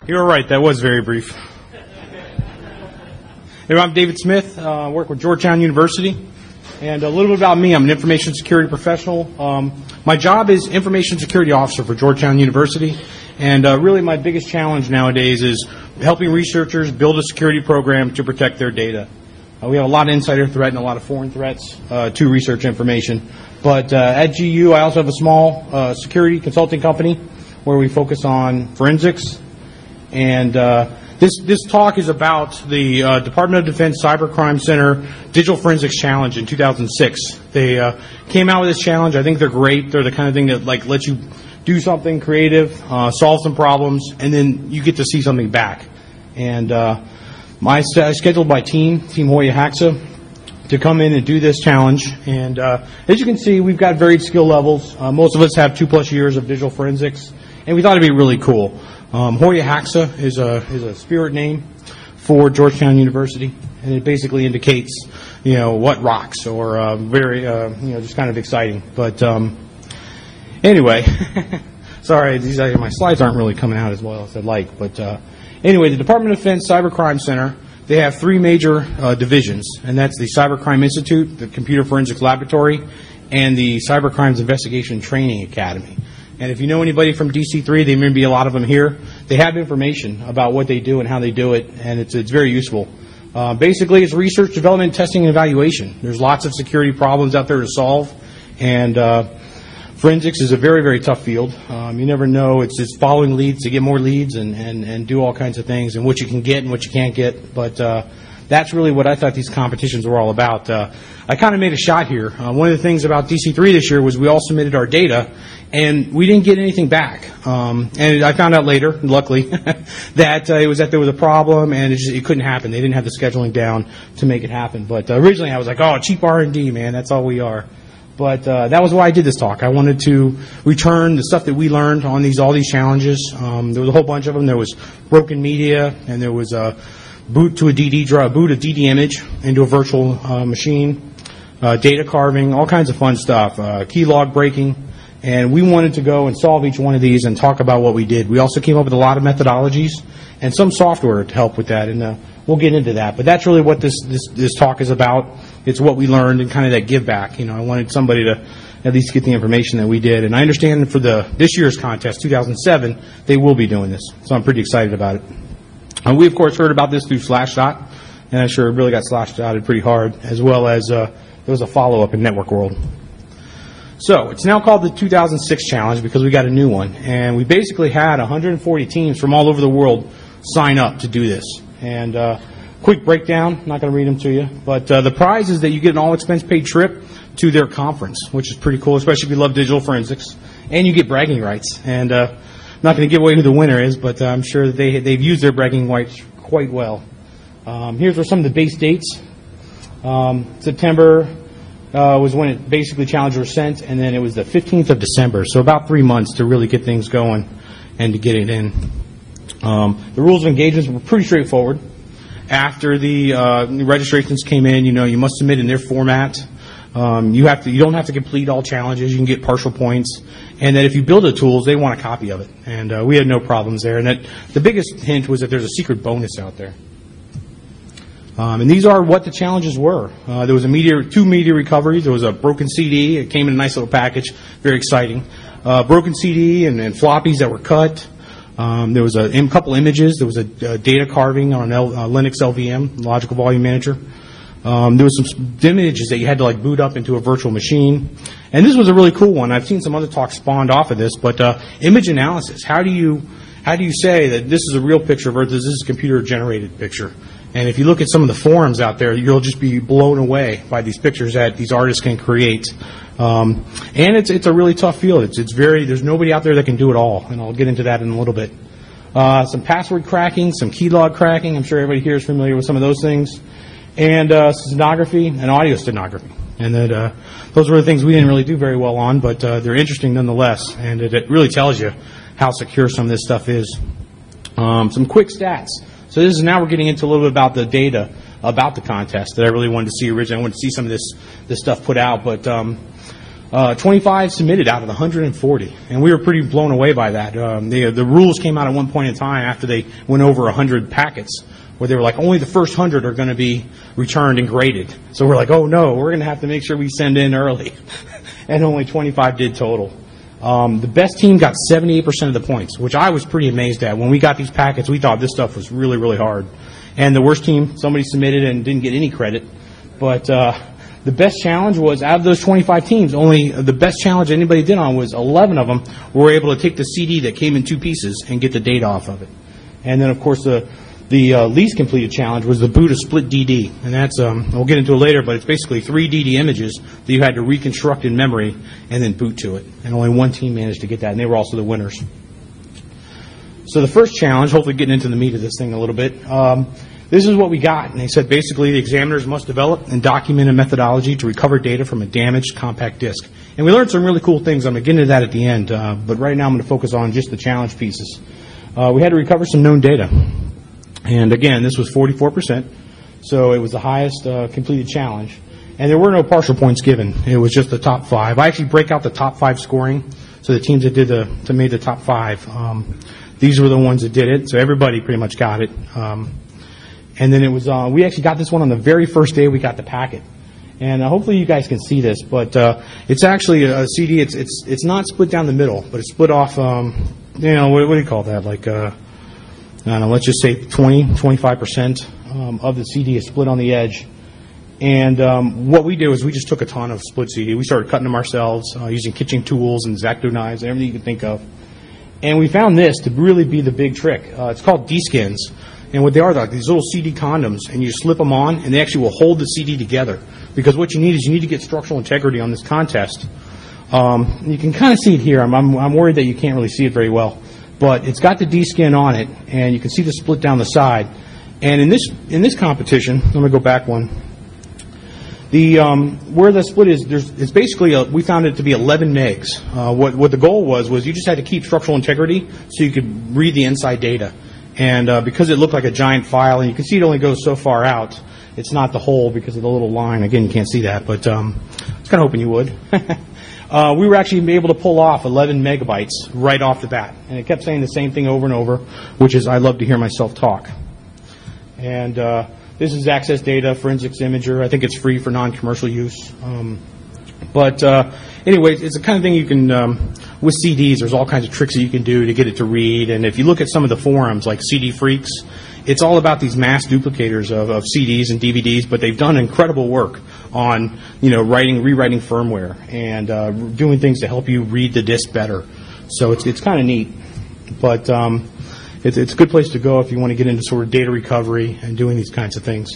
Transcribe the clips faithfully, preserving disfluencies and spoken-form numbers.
You were right. That was very brief. Hey, I'm David Smith. I uh, work with Georgetown University. And a little bit about me. I'm an information security professional. Um, my job is information security officer for Georgetown University. And uh, really my biggest challenge nowadays is helping researchers build a security program to protect their data. Uh, we have a lot of insider threat and a lot of foreign threats uh, to research information. But uh, at G U, I also have a small uh, security consulting company where we focus on forensics. And uh, this this talk is about the uh, Department of Defense Cybercrime Center Digital Forensics Challenge in two thousand six. They uh, came out with this challenge. I think they're great. They're the kind of thing that like lets you do something creative, uh, solve some problems, and then you get to see something back. And uh, my I scheduled my team, Team Hoya Haxa, to come in and do this challenge. And uh, as you can see, we've got varied skill levels. Uh, most of us have two plus years of digital forensics, and we thought it'd be really cool. Um, Hoya Haxa is a is a spirit name for Georgetown University, and it basically indicates, you know, what rocks, or uh, very, uh, you know, just kind of exciting. But um, anyway, sorry, these uh, my slides aren't really coming out as well as I'd like. But uh, anyway, the Department of Defense Cybercrime Center, they have three major uh, divisions, and that's the Cybercrime Institute, the Computer Forensics Laboratory, and the Cybercrimes Investigation Training Academy. And if you know anybody from D C three, there may be a lot of them here. They have information about what they do and how they do it, and it's it's very useful. Uh, basically, it's research, development, testing, and evaluation. There's lots of security problems out there to solve, and uh, forensics is a very, very tough field. Um, you never know. It's just following leads to get more leads and, and, and do all kinds of things, and what you can get and what you can't get. But uh, that's really what I thought these competitions were all about. Uh, I kind of made a shot here. Uh, one of the things about D C three this year was we all submitted our data, and we didn't get anything back. Um, and I found out later, luckily, that uh, it was that there was a problem, and it, just, it couldn't happen. They didn't have the scheduling down to make it happen. But uh, originally I was like, oh, cheap R and D, man, that's all we are. But uh, that was why I did this talk. I wanted to return the stuff that we learned on these all these challenges. Um, there was a whole bunch of them. There was broken media, and there was a boot to a D D drive, boot a D D image into a virtual uh, machine, uh, data carving, all kinds of fun stuff, uh, key log breaking. And we wanted to go and solve each one of these and talk about what we did. We also came up with a lot of methodologies and some software to help with that, and uh, we'll get into that. But that's really what this, this this talk is about. It's what we learned and kind of that give back. You know, I wanted somebody to at least get the information that we did. And I understand for the this year's contest, two thousand seven, they will be doing this, so I'm pretty excited about it. Uh, we, of course, heard about this through Slashdot, and I'm sure it really got Slashdotted pretty hard, as well as uh, there was a follow-up in Network World. So it's now called the two thousand six Challenge because we got a new one. And we basically had one hundred forty teams from all over the world sign up to do this. And uh, quick breakdown, I'm not going to read them to you, but uh, the prize is that you get an all-expense-paid trip to their conference, which is pretty cool, especially if you love digital forensics. And you get bragging rights. And uh, I'm not going to give away who the winner is, but uh, I'm sure that they, they've used their bragging rights quite well. Um, here's where some of the base dates. Um, September... Uh, was when it basically challenges were sent, and then it was the fifteenth of December, so about three months to really get things going and to get it in. Um, the rules of engagement were pretty straightforward. After the uh, registrations came in, you know, you must submit in their format. Um, you have to, you don't have to complete all challenges. You can get partial points, and that if you build the tools, they want a copy of it. And uh, we had no problems there. And that the biggest hint was that there's a secret bonus out there. Um, and these are what the challenges were. Uh, there was a media, two media recoveries. There was a broken C D. It came in a nice little package, very exciting. Uh, broken C D and, and floppies that were cut. Um, there was a im- couple images. There was a, a data carving on an L, uh, Linux L V M, Logical Volume Manager. Um, there was some images that you had to like boot up into a virtual machine. And this was a really cool one. I've seen some other talks spawned off of this, but uh, image analysis. How do you how do you say that this is a real picture versus this is a computer generated picture? And if you look at some of the forums out there, you'll just be blown away by these pictures that these artists can create. Um, and it's it's a really tough field. It's it's very there's nobody out there that can do it all, and I'll get into that in a little bit. Uh, some password cracking, some keylog cracking. I'm sure everybody here is familiar with some of those things. And uh, stenography and audio stenography. And that uh, those were the things we didn't really do very well on, but uh, they're interesting nonetheless. And it, it really tells you how secure some of this stuff is. Um, some quick stats. So this is now we're getting into a little bit about the data about the contest that I really wanted to see originally. I wanted to see some of this this stuff put out, but um, Uh, twenty-five submitted out of the one hundred forty, and we were pretty blown away by that. Um, the, the rules came out at one point in time after they went over one hundred packets, where they were like, only the first one hundred are going to be returned and graded. So we're like, oh no, we're going to have to make sure we send in early. And only twenty-five did total. Um, the best team got seventy-eight percent of the points, which I was pretty amazed at. When we got these packets, we thought this stuff was really, really hard. And the worst team, somebody submitted and didn't get any credit. But uh, the best challenge was, out of those twenty-five teams, only the best challenge anybody did on was eleven of them were able to take the C D that came in two pieces and get the data off of it. And then, of course, the the uh, least completed challenge was the boot of split D D. And that's, um, we'll get into it later, but it's basically three D D images that you had to reconstruct in memory and then boot to it. And only one team managed to get that, and they were also the winners. So the first challenge, hopefully getting into the meat of this thing a little bit, um, this is what we got. And they said basically the examiners must develop and document a methodology to recover data from a damaged compact disc. And we learned some really cool things. I'm going to get into that at the end, uh, but right now I'm going to focus on just the challenge pieces. Uh, we had to recover some known data. And again, this was forty-four percent, so it was the highest uh, completed challenge. And there were no partial points given. It was just the top five. I actually break out the top five scoring, so the teams that did the that made the top five, um, these were the ones that did it. So everybody pretty much got it. Um, and then it was uh, we actually got this one on the very first day we got the packet. And uh, hopefully you guys can see this, but uh, it's actually a C D. It's it's it's not split down the middle, but it's split off. Um, you know, what, what do you call that? Like. Uh, I don't know, let's just say twenty, twenty-five percent um, of the C D is split on the edge. And um, what we did was we just took a ton of split C D. We started cutting them ourselves uh, using kitchen tools and X-Acto knives and everything you can think of. And we found this to really be the big trick. Uh, it's called D-skins. And what they are, like these little C D condoms, and you slip them on, and they actually will hold the C D together. Because what you need is you need to get structural integrity on this contest. Um, you can kind of see it here. I'm, I'm, I'm worried that you can't really see it very well. But it's got the D-skin on it, and you can see the split down the side. And in this in this competition, I'm going to go back one. The um, where the split is, there's it's basically a, we found it to be eleven megs. Uh, what what the goal was was you just had to keep structural integrity so you could read the inside data. And uh, because it looked like a giant file, and you can see it only goes so far out, it's not the whole because of the little line. Again, you can't see that, but um, I was kind of hoping you would. Uh, we were actually able to pull off eleven megabytes right off the bat. And it kept saying the same thing over and over, which is I love to hear myself talk. And uh, this is Access Data, Forensics Imager. I think it's free for non-commercial use. Um, but uh, anyways, it's the kind of thing you can, um, with C Ds, there's all kinds of tricks that you can do to get it to read. And if you look at some of the forums, like C D Freaks, it's all about these mass duplicators of, of C Ds and D V Ds, but they've done incredible work on, you know, writing, rewriting firmware and uh, doing things to help you read the disk better. So it's it's kind of neat, but um, it's it's a good place to go if you want to get into sort of data recovery and doing these kinds of things.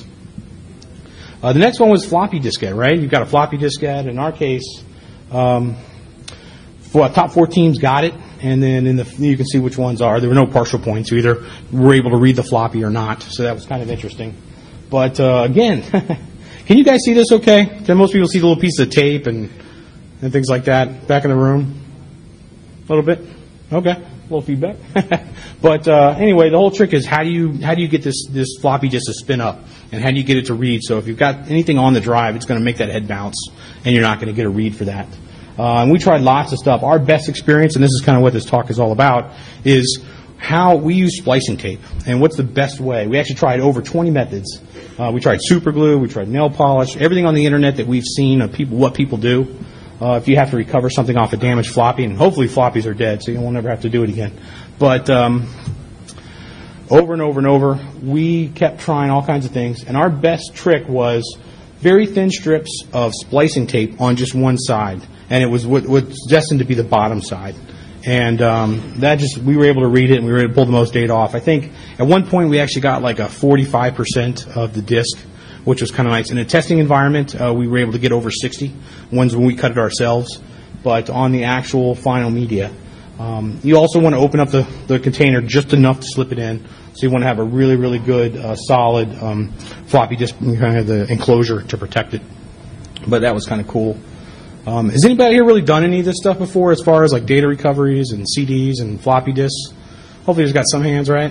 Uh, the next one was floppy diskette, right? You've got a floppy diskette. In our case, um, for, top four teams got it. And then in the, you can see which ones are. There were no partial points. You either were able to read the floppy or not. So that was kind of interesting. But uh, again, can you guys see this okay? Can most people see the little piece of tape and, and things like that back in the room? A little bit? Okay. A little feedback. But uh, anyway, the whole trick is how do you how do you get this, this floppy disk to spin up? And how do you get it to read? So if you've got anything on the drive, it's going to make that head bounce. And you're not going to get a read for that. Uh, and we tried lots of stuff. Our best experience, and this is kind of what this talk is all about, is how we use splicing tape. And what's the best way? We actually tried over twenty methods. Uh, we tried super glue, we tried nail polish, everything on the internet that we've seen of people, what people do. Uh, if you have to recover something off a damaged floppy, and hopefully floppies are dead, so you won't ever have to do it again. But um, over and over and over, we kept trying all kinds of things. And our best trick was very thin strips of splicing tape on just one side. And it was what, what's destined to be the bottom side. And um, that just, we were able to read it, and we were able to pull the most data off. I think at one point we actually got like a forty-five percent of the disk, which was kind of nice. In a testing environment, uh, we were able to get over sixty, ones when we cut it ourselves. But on the actual final media, um, you also want to open up the, the container just enough to slip it in. So you want to have a really, really good, uh, solid um, floppy disk, kind of the enclosure to protect it. But that was kind of cool. Um, has anybody here really done any of this stuff before as far as like data recoveries and C Ds and floppy disks? Hopefully there's got some hands, right?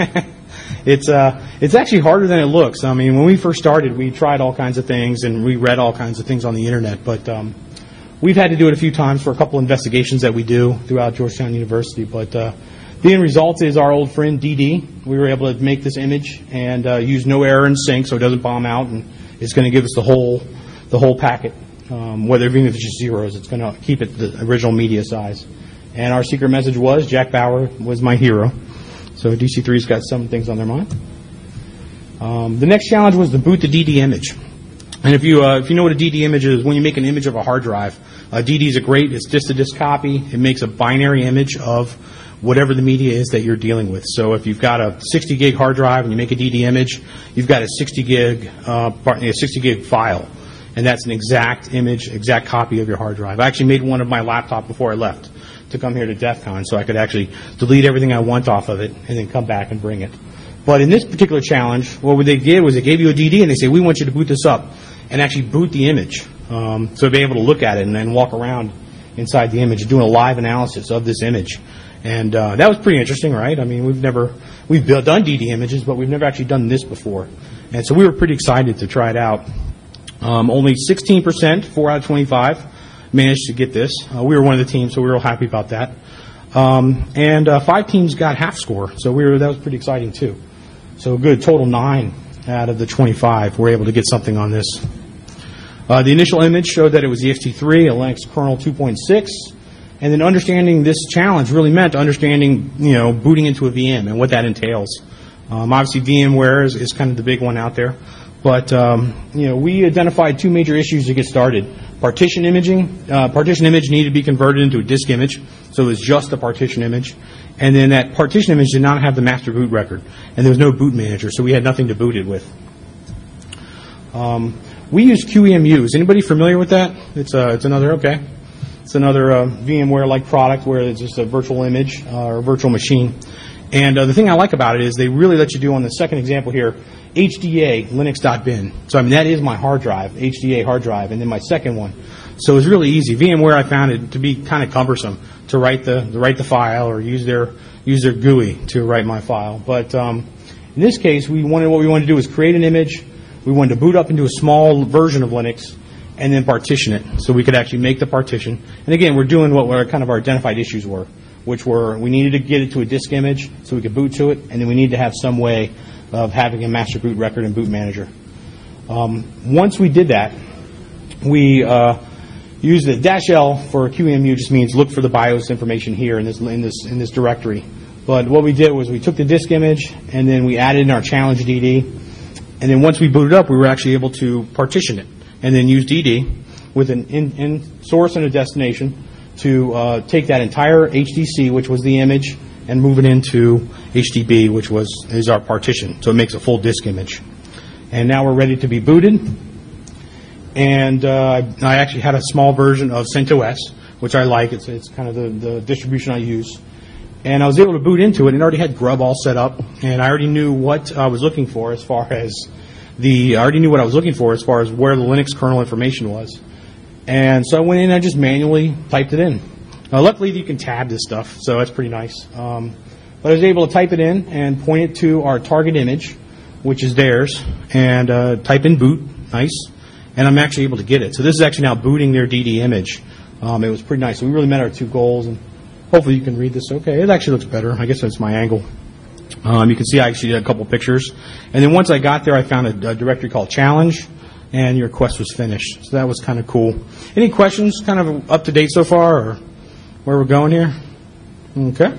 it's uh, it's actually harder than it looks. I mean, when we first started, we tried all kinds of things and we read all kinds of things on the internet. But um, we've had to do it a few times for a couple investigations that we do throughout Georgetown University. But uh, the end result is our old friend D D. We were able to make this image and uh, use no error in sync, so it doesn't bomb out, and it's going to give us the whole the whole packet. Um, whether even if it's just zeros, it's going to keep it the original media size. And our secret message was Jack Bauer was my hero. So D C three's got some things on their mind. Um, the next challenge was to boot the D D image. And if you uh, if you know what a D D image is, when you make an image of a hard drive, uh, D D is a great, it's disk-to-disk copy. It makes a binary image of whatever the media is that you're dealing with. So if you've got a sixty gig hard drive and you make a D D image, you've got a sixty gig uh, a sixty gig file. And that's an exact image, exact copy of your hard drive. I actually made one of my laptop before I left to come here to DEF CON, so I could actually delete everything I want off of it and then come back and bring it. But in this particular challenge, what they did was they gave you a D D and they say, we want you to boot this up and actually boot the image. Um, so be able to look at it and then walk around inside the image, doing a live analysis of this image. And uh, that was pretty interesting, right? I mean, we've never, we've built, done D D images, but we've never actually done this before. And so we were pretty excited to try it out. Um, only sixteen percent, four out of twenty-five, managed to get this. Uh, we were one of the teams, so we were real happy about that. Um, and uh, five teams got half score, so we were, that was pretty exciting too. So a good total nine out of the twenty-five were able to get something on this. Uh, the initial image showed that it was the X T three, a Linux kernel two point six, and then understanding this challenge really meant understanding, you know, booting into a V M and what that entails. Um, obviously, VMware is, is kind of the big one out there. But, um, you know, we identified two major issues to get started. Partition imaging. Uh, partition image needed to be converted into a disk image, so it was just a partition image. And then that partition image did not have the master boot record, and there was no boot manager, so we had nothing to boot it with. Um, we use Q E M U. Is anybody familiar with that? It's, uh, it's another, okay. It's another uh, VMware-like product where it's just a virtual image uh, or a virtual machine. And uh, the thing I like about it is they really let you do, on the second example here, H D A linux.bin. So I mean that is my hard drive, H D A hard drive, and then my second one. So it was really easy. VMware, I found it to be kind of cumbersome to write the to write the file or use their use their G U I to write my file. But um, in this case, we wanted what we wanted to do was create an image. We wanted to boot up into a small version of Linux and then partition it, so we could actually make the partition. And again, we're doing what our, kind of our identified issues were, which were we needed to get it to a disk image so we could boot to it, and then we needed to have some way of having a master boot record and boot manager. Um, once we did that, we uh, used the dash L for Q E M U. Just means look for the BIOS information here in this in this in this directory. But what we did was we took the disk image and then we added in our challenge D D, and then once we booted up, we were actually able to partition it and then use D D with an in, in source and a destination to uh, take that entire H D C, which was the image, and move it into H D B, which was is our partition. So it makes a full disk image. And now we're ready to be booted. And uh, I actually had a small version of CentOS, which I like. It's it's kind of the, the distribution I use. And I was able to boot into it, and it already had Grub all set up. And I already knew what I was looking for as far as the I already knew what I was looking for as far as where the Linux kernel information was. And so I went in and I just manually typed it in. Uh, luckily, you can tab this stuff, so that's pretty nice. Um, but I was able to type it in and point it to our target image, which is theirs, and uh, type in boot, nice, and I'm actually able to get it. So this is actually now booting their D D image. Um, it was pretty nice. So we really met our two goals, and hopefully you can read this okay. It actually looks better. I guess that's my angle. Um, you can see I actually did a couple pictures. And then once I got there, I found a, a directory called challenge, and your quest was finished. So that was kind of cool. Any questions kind of up to date so far, or where we're going here? Okay.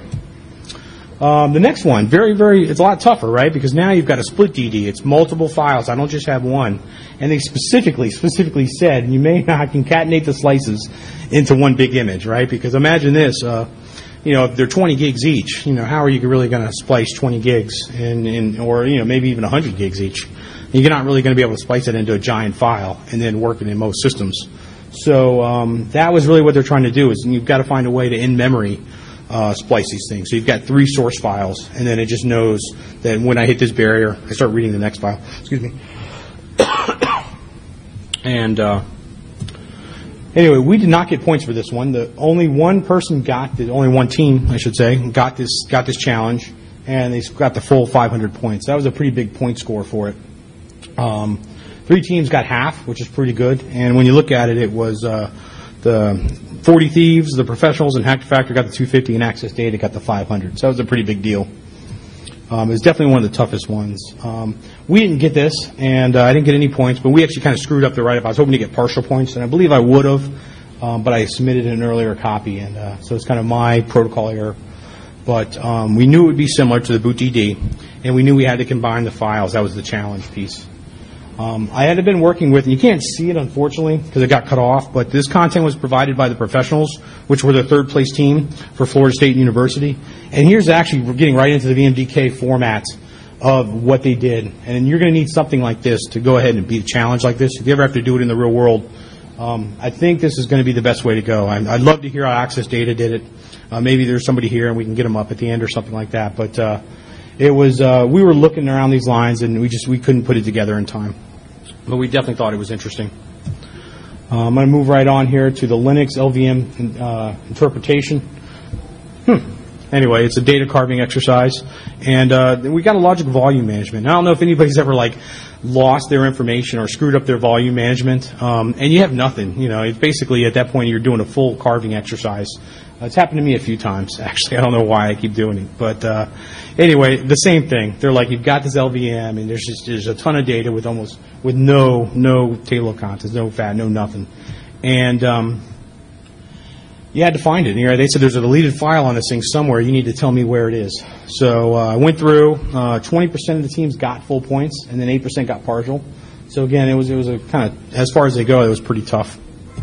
Um, the next one, very, very, it's a lot tougher, right? Because now you've got a split D D. It's multiple files. I don't just have one. And they specifically, specifically said you may not concatenate the slices into one big image, right? Because imagine this, uh, you know, if they're twenty gigs each, you know, how are you really going to splice twenty gigs in, in, or, you know, maybe even one hundred gigs each? You're not really going to be able to splice it into a giant file and then work it in most systems. So um, that was really what they're trying to do, is you've got to find a way to in-memory uh, splice these things. So you've got three source files, and then it just knows that when I hit this barrier, I start reading the next file. Excuse me. and uh, anyway, we did not get points for this one. The only one person got the only one team, I should say, got this got this challenge, and they got the full five hundred points. That was a pretty big point score for it. Um, three teams got half, which is pretty good. And when you look at it, it was uh, the forty Thieves, the Professionals, and Hack Factor got the two fifty, and Access Data got the five hundred. So that was a pretty big deal. Um, it was definitely one of the toughest ones. Um, we didn't get this, and uh, I didn't get any points, but we actually kind of screwed up the write-up. I was hoping to get partial points, and I believe I would have, um, but I submitted an earlier copy, and uh, so it's kind of my protocol error. But um, we knew it would be similar to the Boot D D, and we knew we had to combine the files. That was the challenge piece. Um, I had been working with, and you can't see it, unfortunately, because it got cut off, but this content was provided by the Professionals, which were the third-place team for Florida State University. And here's actually, we're getting right into the V M D K format of what they did. And you're going to need something like this to go ahead and beat a challenge like this. If you ever have to do it in the real world, um, I think this is going to be the best way to go. I, I'd love to hear how Access Data did it. Uh, maybe there's somebody here, and we can get them up at the end or something like that. But uh, it was, uh, we were looking around these lines, and we just we couldn't put it together in time. But we definitely thought it was interesting. Uh, I'm going to move right on here to the Linux L V M uh, interpretation. Hmm. Anyway, it's a data carving exercise, and uh, we got a logic volume management. I don't know if anybody's ever like lost their information or screwed up their volume management, um, and you have nothing. You know, it's basically at that point you're doing a full carving exercise. Uh, it's happened to me a few times, actually. I don't know why I keep doing it, but uh, anyway, the same thing. They're like, you've got this L V M, and there's just there's a ton of data with almost with no no table of contents, no fat, no nothing, and um, you had to find it. You know, they said there's a deleted file on this thing somewhere. You need to tell me where it is. So uh, I went through. Uh, twenty percent of the teams got full points, and then eight percent got partial. So again, it was it was a kind of, as far as they go, it was pretty tough.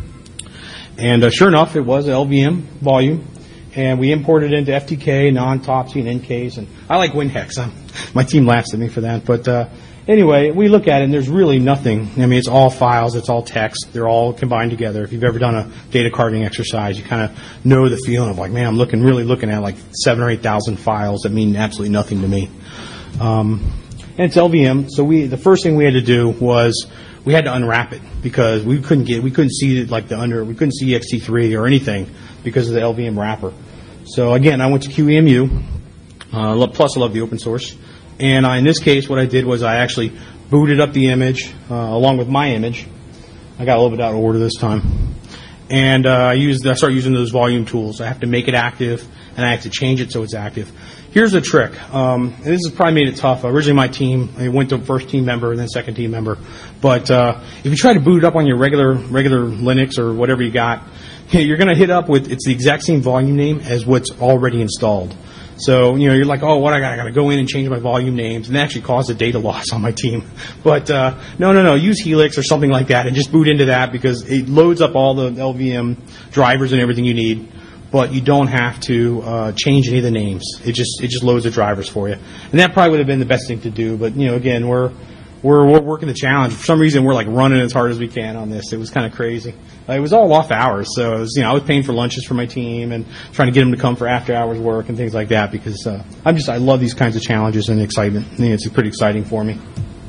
And uh, sure enough, it was an L V M volume, and we imported it into F T K, non-Topsy, and N Ks. And I like WinHex. I'm, my team laughs at me for that. But uh, anyway, we look at it, and there's really nothing. I mean, it's all files. It's all text. They're all combined together. If you've ever done a data carving exercise, you kind of know the feeling of like, man, I'm looking really looking at like seven or eight thousand files that mean absolutely nothing to me. Um, and it's L V M. So we the first thing we had to do was we had to unwrap it because we couldn't get we couldn't see it like the under we couldn't see E X T three or anything because of the L V M wrapper. So again, I went to Q E M U. Uh, plus, I love the open source. And I, in this case, what I did was I actually booted up the image uh, along with my image. I got a little bit out of order this time. And uh, I used I started using those volume tools. I have to make it active, and I have to change it so it's active. Here's a trick. Um, and this has probably made it tough. Originally, my team, I went to first team member and then second team member. But uh, if you try to boot it up on your regular regular Linux or whatever you got, you're going to hit up with, it's the exact same volume name as what's already installed. So, you know, you're like, oh, what I got? I got to go in and change my volume names, and that actually caused a data loss on my team. But uh, no, no, no, use Helix or something like that, and just boot into that because it loads up all the L V M drivers and everything you need. But you don't have to uh, change any of the names. It just it just loads the drivers for you, and that probably would have been the best thing to do. But you know, again, we're we're we're working the challenge. For some reason, we're like running as hard as we can on this. It was kind of crazy. Uh, it was all off hours, so it was, you know I was paying for lunches for my team and trying to get them to come for after hours work and things like that because uh, I'm just I love these kinds of challenges and excitement. I think it's pretty exciting for me.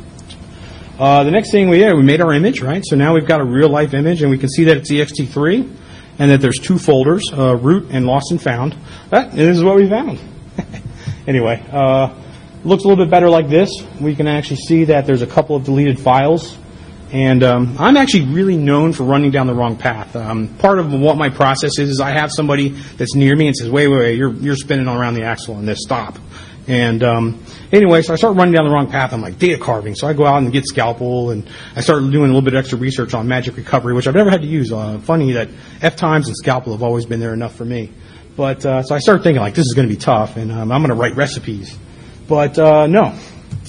Uh, the next thing we yeah we made our image, right? So now we've got a real life image, and we can see that it's E X T three. And that there's two folders, uh, root and lost and found. That, and this is what we found. Anyway, uh, looks a little bit better like this. We can actually see that there's a couple of deleted files. And um, I'm actually really known for running down the wrong path. Um, part of what my process is is I have somebody that's near me and says, wait, wait, wait, you're, you're spinning around the axle on this, stop. And um, anyway, so I start running down the wrong path. I'm like, data carving. So I go out and get Scalpel, and I start doing a little bit of extra research on Magic Recovery, which I've never had to use. Uh, funny that F-Times and Scalpel have always been there enough for me. But uh, so I started thinking, like, this is going to be tough, and um, I'm going to write recipes. But uh, no.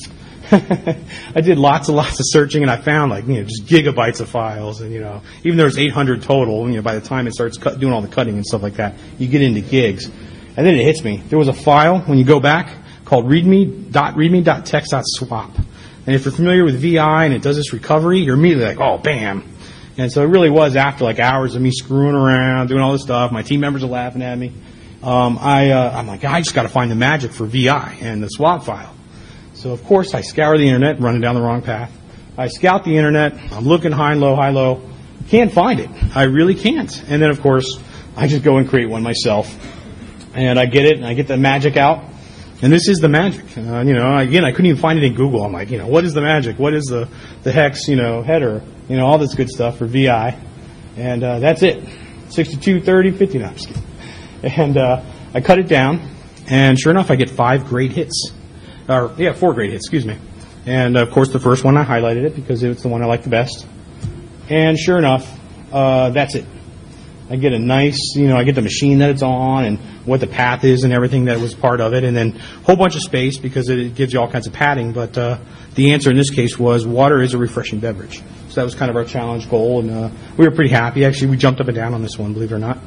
I did lots and lots of searching, and I found, like, you know, just gigabytes of files. And, you know, even though there's eight hundred total, you know, by the time it starts cut, doing all the cutting and stuff like that, you get into gigs. And then it hits me. There was a file, when you go back, called readme.readme.text.swap. And if you're familiar with V I and it does this recovery, you're immediately like, oh, bam. And so it really was after like hours of me screwing around, doing all this stuff. My team members are laughing at me. Um, I, uh, I'm like, I just got to find the magic for V I and the swap file. So, of course, I scour the internet, running down the wrong path. I scout the internet. I'm looking high and low, high, low. Can't find it. I really can't. And then, of course, I just go and create one myself. And I get it, and I get the magic out. And this is the magic. Uh, you know, again, I couldn't even find it in Google. I'm like, you know, what is the magic? What is the, the hex, you know, header? You know, all this good stuff for V I. And uh, that's it. sixty-two, thirty, fifty, no, I'm just kidding. And uh, I cut it down, and sure enough, I get five great hits. Or, yeah, four great hits, excuse me. And, of course, the first one, I highlighted it because it was the one I liked the best. And sure enough, uh, that's it. I get a nice, you know, I get the machine that it's on and what the path is and everything that was part of it, and then a whole bunch of space because it gives you all kinds of padding. But uh, the answer in this case was water is a refreshing beverage. So that was kind of our challenge goal, and uh, we were pretty happy. Actually, we jumped up and down on this one, believe it or not.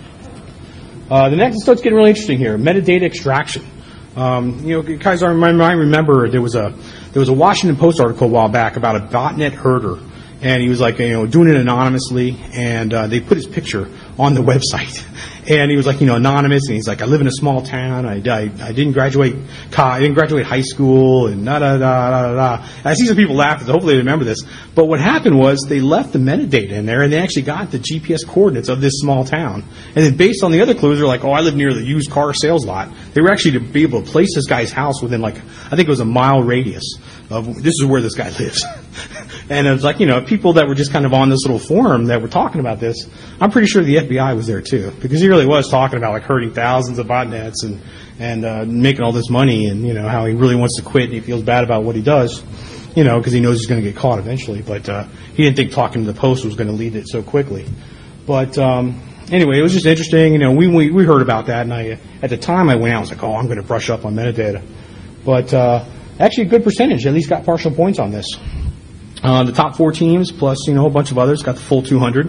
Uh, the next, it starts getting really interesting here, metadata extraction. Um, you know, guys, I remember there was a there was a Washington Post article a while back about a botnet herder. And he was like, you know, doing it anonymously, and uh, they put his picture on the website. And he was like, you know, anonymous, and he's like, I live in a small town, I, I, I didn't graduate, I didn't graduate high school, and da da da da da. I see some people laughing, so hopefully they remember this. But what happened was they left the metadata in there, and they actually got the G P S coordinates of this small town. And then based on the other clues, they're like, oh, I live near the used car sales lot. They were actually to be able to place this guy's house within like, I think it was a mile radius of this is where this guy lives. And it was like, you know, people that were just kind of on this little forum that were talking about this, I'm pretty sure the F B I was there too, because he really was talking about like hurting thousands of botnets and, and uh, making all this money, and, you know, how he really wants to quit and he feels bad about what he does, you know, because he knows he's going to get caught eventually. But uh, he didn't think talking to the Post was going to lead it so quickly. But um, anyway, it was just interesting. You know, we, we, we heard about that, and I at the time I went out, I was like, oh, I'm going to brush up on metadata. But uh, actually a good percentage at least got partial points on this. Uh, the top four teams, plus, you know, a bunch of others, got the full two hundred.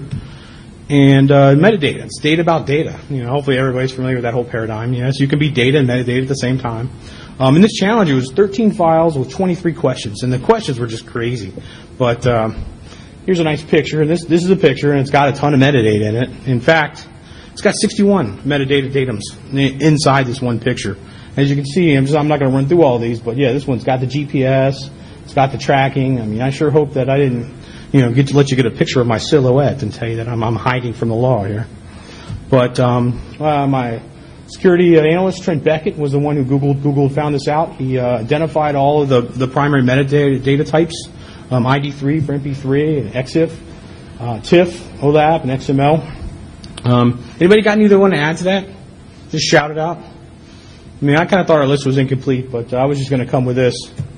And uh, metadata, it's data about data. You know, hopefully everybody's familiar with that whole paradigm. Yes, you can be data and metadata at the same time. Um, in this challenge, it was thirteen files with twenty-three questions, and the questions were just crazy. But um, here's a nice picture. This this is a picture, and it's got a ton of metadata in it. In fact, it's got sixty-one metadata datums inside this one picture. As you can see, I'm, just, I'm not going to run through all these, but yeah, this one's got the G P S. It's got the tracking. I mean, I sure hope that I didn't, you know, get to let you get a picture of my silhouette and tell you that I'm, I'm hiding from the law here. But um, uh, my security analyst, Trent Beckett, was the one who Googled, Google found this out. He uh, identified all of the, the primary metadata data types, um, I D three for M P three, and X I F, uh, TIFF, O LAP, and X M L. Um, anybody got anything they want to add to that? Just shout it out. I mean, I kind of thought our list was incomplete, but uh, I was just going to come with this.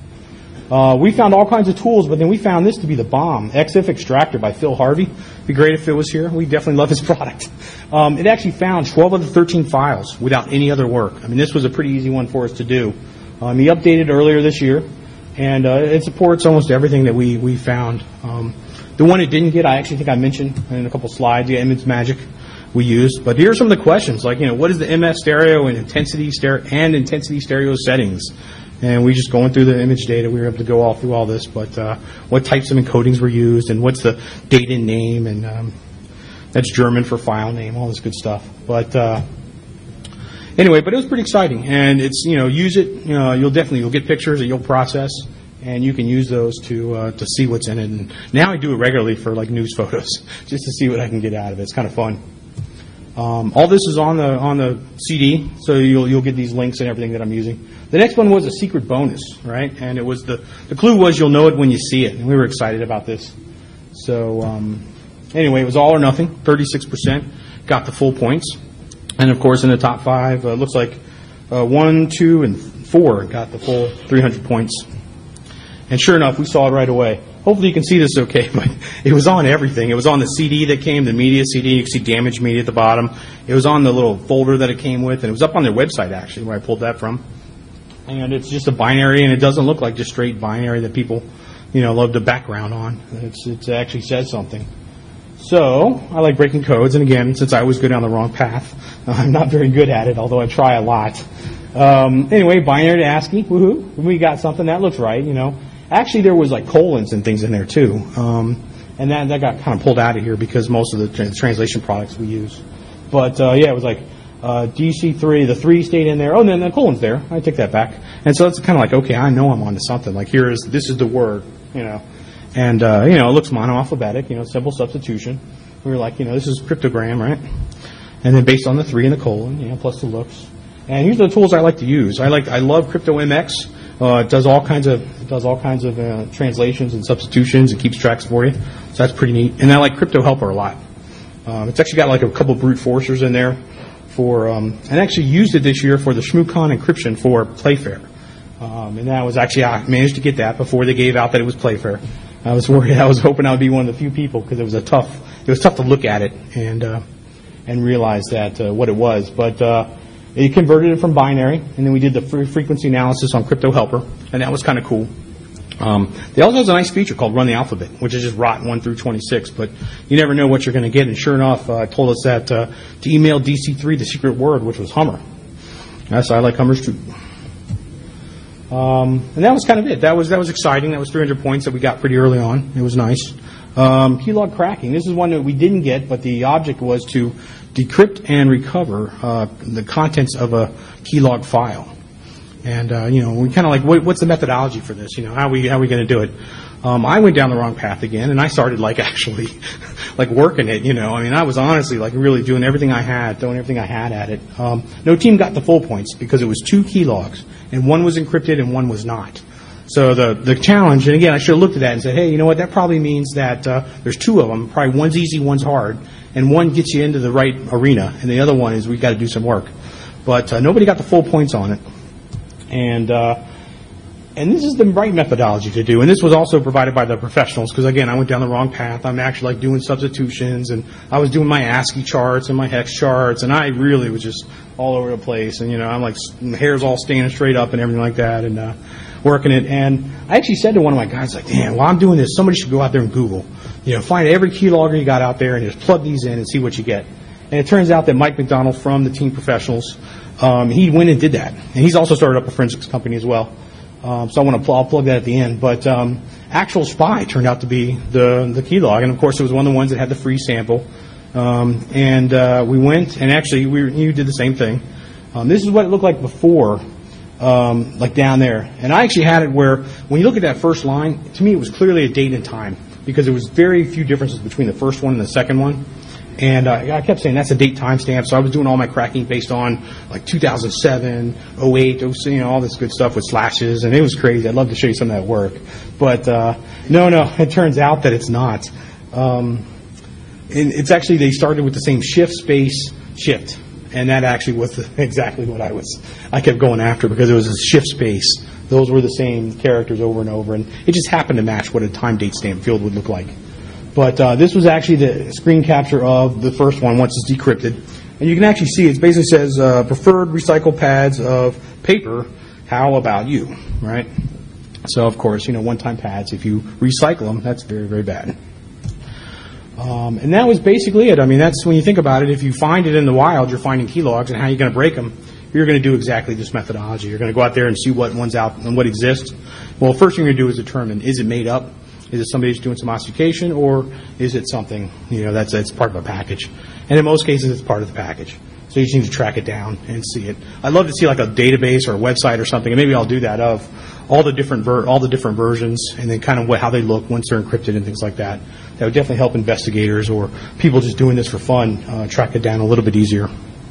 Uh, we found all kinds of tools, but then we found this to be the bomb. X I F Extractor by Phil Harvey. It'd be great if Phil was here. We definitely love his product. Um, it actually found twelve of the thirteen files without any other work. I mean, this was a pretty easy one for us to do. Um, he updated earlier this year, and uh, it supports almost everything that we, we found. Um, the one it didn't get, I actually think I mentioned in a couple slides, the ImageMagick we used. But here are some of the questions, like, you know, what is the M S stereo and intensity stereo and intensity stereo settings? And we just going through the image data, we were able to go all through all this, but uh, what types of encodings were used, and what's the data name, and um, that's German for file name, all this good stuff. But uh, anyway, but it was pretty exciting, and it's, you know, use it. You know, you'll definitely you'll get pictures that you'll process, and you can use those to uh, to see what's in it. And now I do it regularly for like news photos, just to see what I can get out of it. It's kind of fun. Um, all this is on the on the C D, so you'll you'll get these links and everything that I'm using. The next one was a secret bonus, right? And it was the the clue was you'll know it when you see it, and we were excited about this. So um, anyway, it was all or nothing. thirty-six percent got the full points, and of course in the top five, uh, looks like uh, one, two, and four got the full three hundred points. And sure enough, we saw it right away. Hopefully you can see this okay, but it was on everything. It was on the C D that came, the media C D. You can see damaged media at the bottom. It was on the little folder that it came with, and it was up on their website, actually, where I pulled that from. And it's just a binary, and it doesn't look like just straight binary that people, you know, love the background on. It's, it actually says something. So I like breaking codes, and again, since I always go down the wrong path, I'm not very good at it, although I try a lot. Um, anyway, binary to ASCII, woohoo. We got something that looks right, you know. Actually, there was like colons and things in there too, um, and that that got kind of pulled out of here because most of the tra- translation products we use. But uh, yeah, it was like uh, D C three, the three stayed in there. Oh, and then the colon's there. I take that back. And so it's kind of like, okay, I know I'm onto something. Like here is this is the word, you know, and uh, you know it looks monoalphabetic, you know, simple substitution. We were like, you know, this is cryptogram, right? And then based on the three and the colon, you know, plus the looks. And here's the tools I like to use. I like I love CryptoMX. Uh, it does all kinds of it does all kinds of uh, translations and substitutions and keeps tracks for you. So that's pretty neat. And I like CryptoHelper a lot. Um, it's actually got like a couple brute forcers in there for, um, and actually used it this year for the ShmooCon encryption for Playfair. Um, and that was actually, I managed to get that before they gave out that it was Playfair. I was worried, I was hoping I would be one of the few people because it was a tough, it was tough to look at it and, uh, and realize that, uh, what it was. But, uh, it converted it from binary, and then we did the free frequency analysis on Crypto Helper, and that was kind of cool. Um, they also has a nice feature called Run the Alphabet, which is just rot one through twenty-six, but you never know what you're going to get. And sure enough, uh, it told us that uh, to email D C three the secret word, which was Hummer. Yes, I like Hummers too. Um, and that was kind of it. That was that was exciting. That was three hundred points that we got pretty early on. It was nice. Um, keylog cracking. This is one that we didn't get, but the object was to decrypt and recover uh, the contents of a keylog file. And, uh, you know, we kind of like, what, what's the methodology for this? You know, how are we, how are we going to do it? Um, I went down the wrong path again, and I started, like, actually, like, working it, you know. I mean, I was honestly, like, really doing everything I had, throwing everything I had at it. Um, no team got the full points because it was two keylogs, and one was encrypted and one was not. So the, the challenge, and again, I should have looked at that and said, hey, you know what, that probably means that uh, there's two of them. Probably one's easy, one's hard, and one gets you into the right arena, and the other one is we've got to do some work. But uh, nobody got the full points on it. And uh, and this is the right methodology to do. And this was also provided by the professionals because, again, I went down the wrong path. I'm actually like doing substitutions, and I was doing my ASCII charts and my hex charts, and I really was just all over the place. And, you know, I'm like, my hair's all standing straight up and everything like that, and uh, working it. And I actually said to one of my guys, like, damn, while I'm doing this, somebody should go out there and Google. You know, find every keylogger you got out there and just plug these in and see what you get. And it turns out that Mike McDonald from the Team Professionals, um, he went and did that. And he's also started up a forensics company as well. Um, so I want to pl- I'll plug that at the end. But um, Actual Spy turned out to be the the keylog, and of course it was one of the ones that had the free sample. Um, and uh, we went and actually we you did the same thing. Um, this is what it looked like before, um, like down there. And I actually had it where when you look at that first line, to me it was clearly a date and time because there was very few differences between the first one and the second one. And uh, I kept saying that's a date timestamp, so I was doing all my cracking based on like two thousand seven, oh eight, oh, you know, all this good stuff with slashes, and it was crazy. I'd love to show you some of that work, but uh, no, no, it turns out that it's not. Um, and it's actually they started with the same shift space shift, and that actually was the, exactly what I was. I kept going after because it was a shift space. Those were the same characters over and over, and it just happened to match what a time date stamp field would look like. But uh, this was actually the screen capture of the first one once it's decrypted. And you can actually see it basically says uh, preferred recycle pads of paper, how about you, right? So, of course, you know, one-time pads, if you recycle them, that's very, very bad. Um, and that was basically it. I mean, that's when you think about it, if you find it in the wild, you're finding keylogs, and how you're going to break them, you're going to do exactly this methodology. You're going to go out there and see what one's out and what exists. Well, first thing you're going to do is determine, is it made up? Is it somebody who's doing some ossification, or is it something, you know, that's, that's part of a package? And in most cases, it's part of the package. So you just need to track it down and see it. I'd love to see like a database or a website or something, and maybe I'll do that, of all the different ver- all the different versions, and then kind of what, how they look once they're encrypted and things like that. That would definitely help investigators or people just doing this for fun uh, track it down a little bit easier.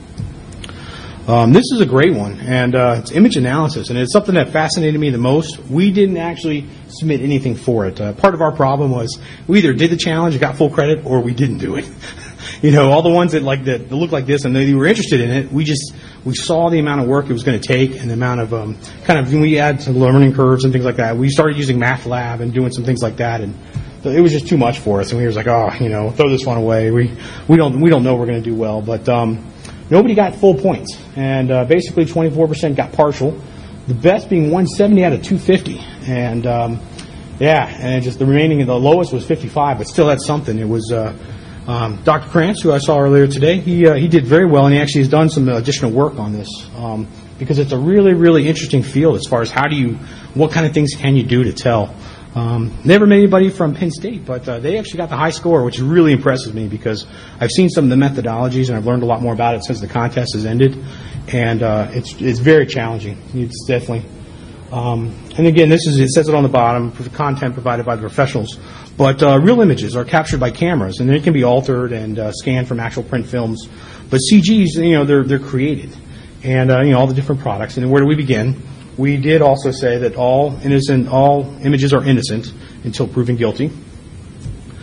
Um, this is a great one, and uh, it's image analysis, and it's something that fascinated me the most. We didn't actually submit anything for it. Uh, part of our problem was we either did the challenge and got full credit, or we didn't do it. You know, all the ones that like that look like this and they were interested in it, we just we saw the amount of work it was going to take and the amount of um, kind of when we add to learning curves and things like that. We started using MathLab and doing some things like that, and so it was just too much for us. And we were like, oh, you know, throw this one away. We we don't we don't know we're going to do well, but. Um, Nobody got full points, and uh, basically twenty-four percent got partial. The best being one seventy out of two fifty, and um, yeah, and just the remaining, the lowest was fifty-five, but still that's something. It was uh, um, Doctor Krantz, who I saw earlier today. He uh, he did very well, and he actually has done some additional work on this um, because it's a really really interesting field as far as how do you, what kind of things can you do to tell. Um, never met anybody from Penn State, but uh, they actually got the high score, which really impresses me because I've seen some of the methodologies and I've learned a lot more about it since the contest has ended, and uh, it's it's very challenging. It's definitely, um, and again, this is it says it on the bottom, content provided by the professionals, but uh, real images are captured by cameras and they can be altered and uh, scanned from actual print films, but C Gs, you know, they're they're created, and uh, you know all the different products. And where do we begin? We did also say that all innocent, all images are innocent until proven guilty.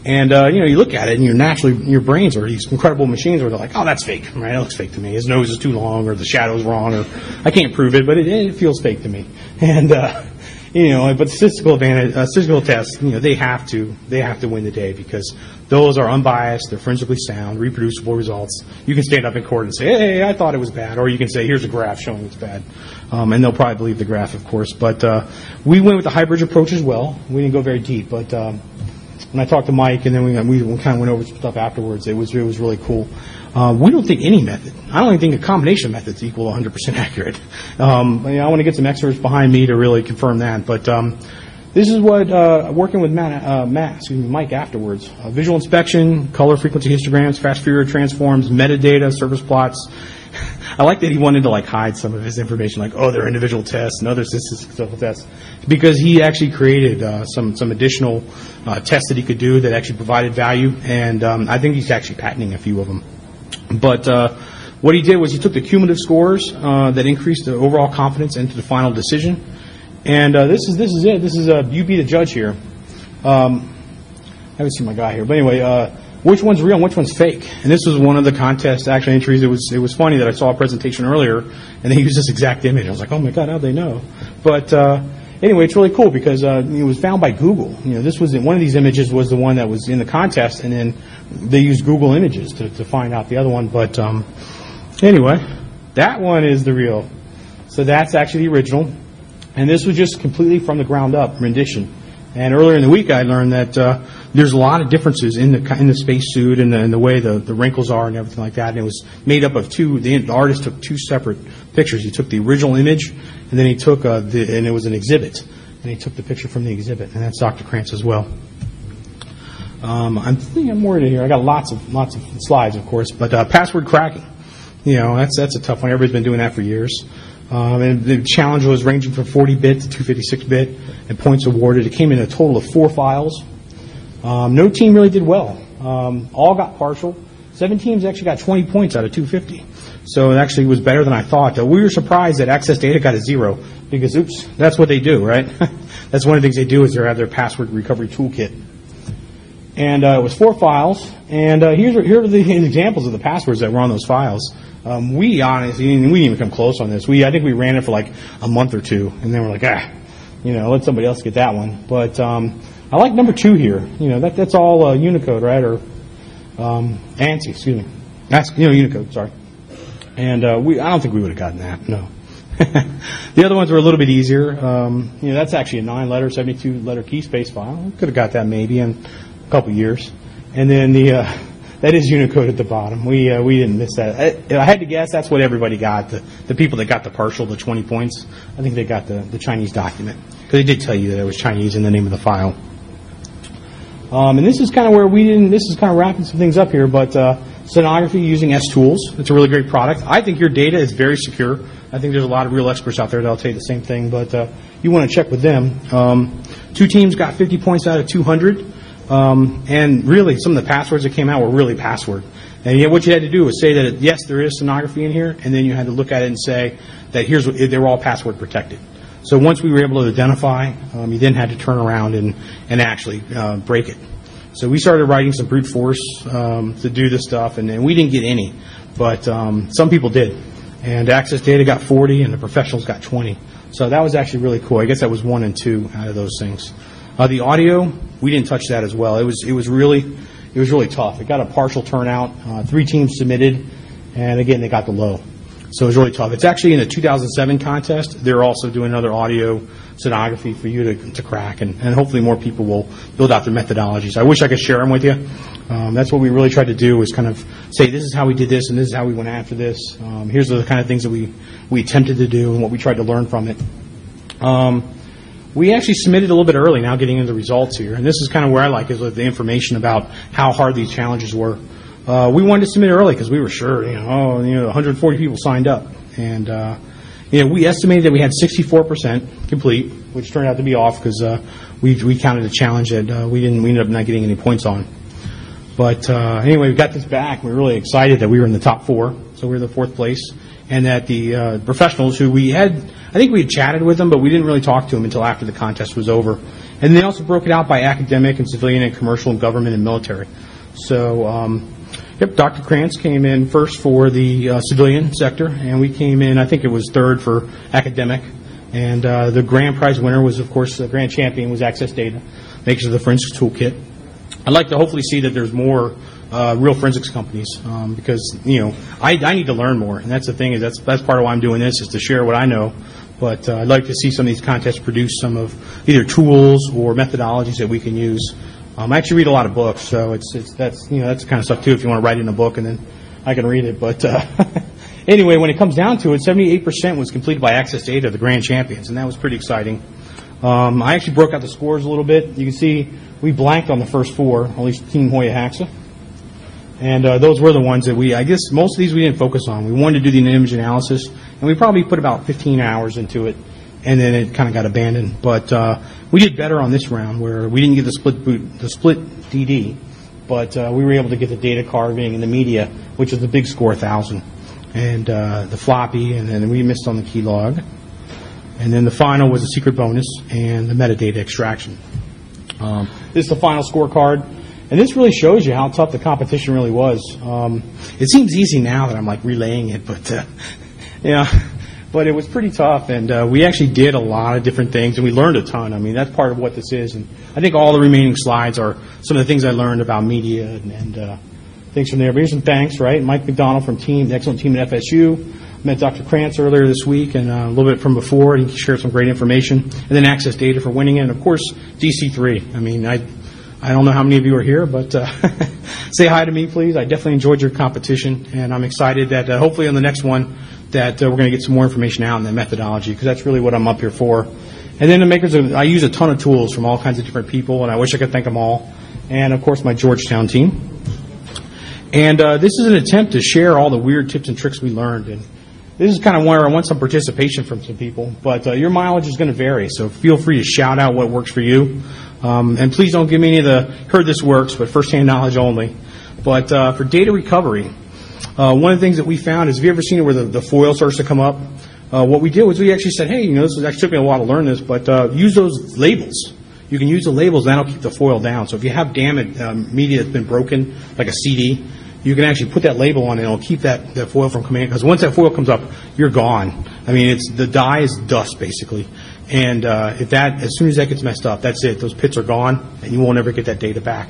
And, uh, you know, you look at it and you're naturally, your brains are these incredible machines where they're like, oh, that's fake, right? It looks fake to me. His nose is too long, or the shadow's wrong, or I can't prove it, but it, it feels fake to me. And, uh, you know, but statistical advantage, uh, statistical tests, you know, they have to, they have to win the day because those are unbiased, they're forensically sound, reproducible results. You can stand up in court and say, hey, I thought it was bad, or you can say, here's a graph showing it's bad. Um, and they'll probably believe the graph, of course. But, uh, we went with the hybrid approach as well. We didn't go very deep, but, um, when I talked to Mike, and then we, we, we kind of went over some stuff afterwards, it was, it was really cool. Uh, we don't think any method, I don't even think a combination of methods equal one hundred percent accurate. Um, you know, I want to get some experts behind me to really confirm that. But um, this is what, uh, working with Matt, uh, Matt, excuse me, Mike afterwards, uh, visual inspection, color frequency histograms, fast Fourier transforms, metadata, service plots. I like that he wanted to like hide some of his information, like, oh, there are individual tests and other statistical tests, because he actually created uh, some some additional uh, tests that he could do that actually provided value, and um, I think he's actually patenting a few of them. But uh, what he did was he took the cumulative scores uh, that increased the overall confidence into the final decision, and uh, this is this is it. This is uh, you be the judge here. Um, I haven't seen my guy here, but anyway. Uh, Which one's real and which one's fake? And this was one of the contest actual entries. It was it was funny that I saw a presentation earlier and they used this exact image. I was like, oh my god, how'd they know? But uh, anyway, it's really cool because uh, it was found by Google. You know, this was one of these images was the one that was in the contest, and then they used Google Images to, to find out the other one. But um, anyway, that one is the real. So that's actually the original, and this was just completely from the ground up rendition. And earlier in the week, I learned that uh, there's a lot of differences in the in the spacesuit and the, and the way the, the wrinkles are and everything like that. And it was made up of two. The, the artist took two separate pictures. He took the original image, and then he took uh, the and it was an exhibit. And he took the picture from the exhibit, and that's Doctor Krantz as well. Um, I'm thinking I'm more in here. I got lots of lots of slides, of course, but uh, password cracking. You know, that's that's a tough one. Everybody's been doing that for years. Um, and the challenge was ranging from forty bit to two fifty-six bit, and points awarded. It came in a total of four files. Um, no team really did well. Um, all got partial. Seven teams actually got twenty points out of two fifty. So it actually was better than I thought. Uh, we were surprised that Access Data got a zero because, oops, that's what they do, right? That's one of the things they do is they have their password recovery toolkit. And uh, it was four files. And uh, here's here are the examples of the passwords that were on those files. Um, we honestly, we didn't even come close on this. We, I think we ran it for like a month or two, and then we're like, ah, you know, let somebody else get that one. But um, I like number two here. You know, that that's all uh, Unicode, right? Or um, ANSI, excuse me. That's you know Unicode, sorry. And uh, we, I don't think we would have gotten that. No. The other ones were a little bit easier. Um, you know, that's actually a nine-letter, seventy-two letter key space file. We could have got that maybe in a couple years. And then the uh, that is Unicode at the bottom. We uh, we didn't miss that. I, I had to guess that's what everybody got. The, the people that got the partial, the twenty points, I think they got the, the Chinese document. Because they did tell you that it was Chinese in the name of the file. Um, and this is kind of where we didn't, this is kind of wrapping some things up here, but uh, sonography using S Tools. It's a really great product. I think your data is very secure. I think there's a lot of real experts out there that'll tell you the same thing, but uh, you want to check with them. Um, two teams got fifty points out of two hundred. Um, and really, some of the passwords that came out were really password. And yet what you had to do was say that, it, yes, there is sonography in here, and then you had to look at it and say that here's what, they were all password protected. So once we were able to identify, um, you then had to turn around and, and actually uh, break it. So we started writing some brute force um, to do this stuff, and, and we didn't get any. But um, some people did. And Access Data got forty, and the professionals got twenty. So that was actually really cool. I guess that was one and two out of those things. Uh, the audio, we didn't touch that as well. It was it was really it was really tough. It got a partial turnout. Uh, three teams submitted, and again they got the low. So it was really tough. It's actually in the two thousand seven contest. They're also doing another audio sonography for you to to crack, and, and hopefully more people will build out their methodologies. I wish I could share them with you. Um, that's what we really tried to do, was kind of say this is how we did this and this is how we went after this. Um, here's the kind of things that we we attempted to do and what we tried to learn from it. Um, We actually submitted a little bit early, now getting into the results here. And this is kind of where I like is with the information about how hard these challenges were. Uh, we wanted to submit early because we were sure, you know, oh, you know, one hundred forty people signed up. And, uh, you know, we estimated that we had sixty-four percent complete, which turned out to be off because uh, we, we counted a challenge that uh, we didn't, we ended up not getting any points on. But uh, anyway, we got this back. We were really excited that we were in the top four. So we were in the fourth place. And that the uh, professionals who we had, I think we had chatted with them, but we didn't really talk to them until after the contest was over. And they also broke it out by academic and civilian and commercial and government and military. So, um, yep, Doctor Krantz came in first for the uh, civilian sector, and we came in, I think it was third for academic. And uh, the grand prize winner was, of course, the grand champion was Access Data, makers of the Forensics Toolkit. I'd like to hopefully see that there's more uh, real forensics companies um, because, you know, I, I need to learn more. And that's the thing, is that's, that's part of why I'm doing this, is to share what I know. But uh, I'd like to see some of these contests produce some of either tools or methodologies that we can use. Um, I actually read a lot of books, so it's, it's that's you know that's the kind of stuff too. If you want to write in a book, and then I can read it. But uh, anyway, when it comes down to it, seventy-eight percent was completed by Access Data, the grand champions, and that was pretty exciting. Um, I actually broke out the scores a little bit. You can see we blanked on the first four, at least Team Hoya Haxa. And uh, those were the ones that we, I guess most of these we didn't focus on. We wanted to do the image analysis, and we probably put about fifteen hours into it, and then it kind of got abandoned. But uh, we did better on this round, where we didn't get the split boot, the split D D, but uh, we were able to get the data carving and the media, which is the big score, one thousand, and uh, the floppy, and then we missed on the key log. And then the final was a secret bonus and the metadata extraction. Um, this is the final scorecard. And this really shows you how tough the competition really was. Um, it seems easy now that I'm like relaying it, but uh, yeah, but it was pretty tough. And uh, we actually did a lot of different things, and we learned a ton. I mean, that's part of what this is. And I think all the remaining slides are some of the things I learned about media and, and uh, things from there. But here's some thanks, right? Mike McDonald from team, the excellent team at F S U. Met Doctor Krantz earlier this week, and uh, a little bit from before. He shared some great information. And then Access Data for winning it. And of course, D C three. I mean, I. I don't know how many of you are here, but uh, say hi to me, please. I definitely enjoyed your competition, and I'm excited that uh, hopefully on the next one that uh, we're going to get some more information out in the methodology, because that's really what I'm up here for. And then the makers of, I use a ton of tools from all kinds of different people, and I wish I could thank them all. And, of course, my Georgetown team. And uh, this is an attempt to share all the weird tips and tricks we learned. And this is kind of where I want some participation from some people, but uh, your mileage is going to vary, so feel free to shout out what works for you. Um, and please don't give me any of the, heard this works, but first-hand knowledge only. But uh, for data recovery, uh, one of the things that we found is, have you ever seen it where the, the foil starts to come up? Uh, what we did was we actually said, hey, you know, this was actually took me a while to learn this, but uh, use those labels. You can use the labels, and that'll keep the foil down. So if you have damaged um, media that's been broken, like a C D, you can actually put that label on, and it'll keep that, that foil from coming in. Because once that foil comes up, you're gone. I mean, it's the dye is dust, basically. And uh, if that, as soon as that gets messed up, that's it. Those pits are gone, and you won't ever get that data back.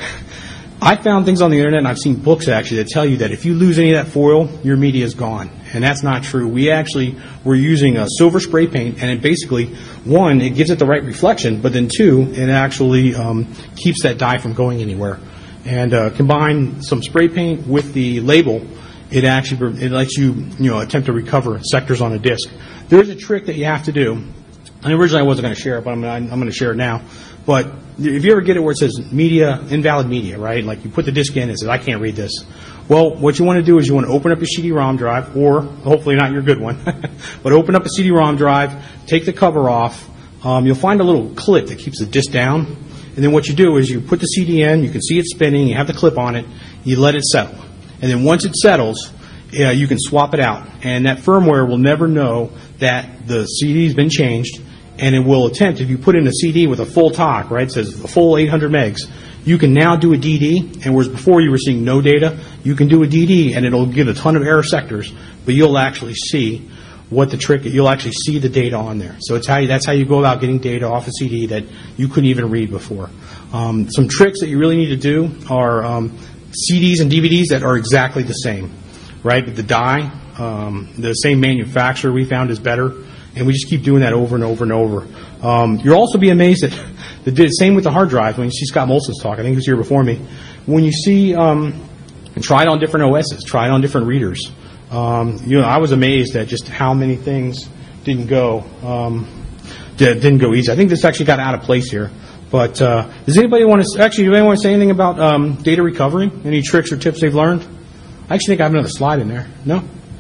I found things on the internet, and I've seen books actually that tell you that if you lose any of that foil, your media is gone. And that's not true. We actually were using a silver spray paint, and it basically, one, it gives it the right reflection, but then two, it actually um, keeps that dye from going anywhere. And uh, combine some spray paint with the label, it actually it lets you, you know, attempt to recover sectors on a disk. There's a trick that you have to do. And originally I wasn't going to share it, but I'm, I'm going to share it now. But if you ever get it where it says media, invalid media, right? Like you put the disk in and it says, I can't read this. Well, what you want to do is you want to open up your C D ROM drive, or hopefully not your good one, but open up a C D ROM drive, take the cover off. Um, you'll find a little clip that keeps the disk down. And then what you do is you put the C D in, you can see it spinning, you have the clip on it, you let it settle. And then once it settles, uh, you can swap it out. And that firmware will never know that the C D's been changed, and it will attempt, if you put in a C D with a full talk, right, it says a full eight hundred megs, you can now do a D D, and whereas before you were seeing no data, you can do a D D, and it'll give a ton of error sectors, but you'll actually see what the trick is. You'll actually see the data on there. So it's how you, that's how you go about getting data off a C D that you couldn't even read before. Um, some tricks that you really need to do are um, C Ds and D V Ds that are exactly the same, right? The dye, um, the same manufacturer we found is better, and we just keep doing that over and over and over. Um, you'll also be amazed at the same with the hard drives. When you see Scott Molson's talk, I think he was here before me, when you see um, and try it on different O Ss, try it on different readers. Um, you know, I was amazed at just how many things didn't go um, didn't go easy. I think this actually got out of place here. But uh, does anybody want to actually? Do anybody want to say anything about um, data recovery? Any tricks or tips they've learned? I actually think I have another slide in there. No.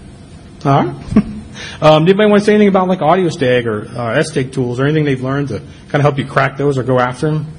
All right. um, did anybody want to say anything about like AudioStag or uh, S T A G tools or anything they've learned to kind of help you crack those or go after them?